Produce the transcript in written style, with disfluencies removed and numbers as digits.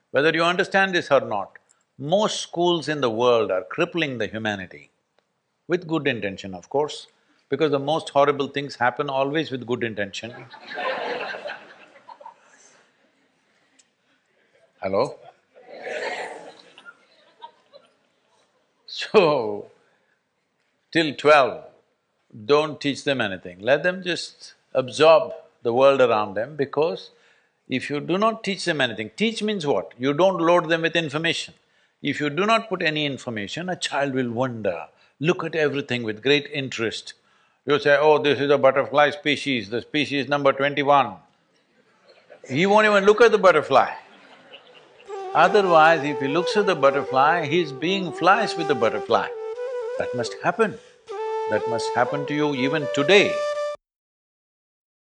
Whether you understand this or not, most schools in the world are crippling the humanity, with good intention, of course, because the most horrible things happen always with good intention. Hello? So, till 12, don't teach them anything, let them just absorb the world around them, because if you do not teach them anything, teach means what? You don't load them with information. If you do not put any information, a child will wonder, look at everything with great interest. You say, oh, this is a butterfly species, the species number 21. He won't even look at the butterfly. Otherwise, if he looks at the butterfly, he's being flies with the butterfly. That must happen. That must happen to you even today.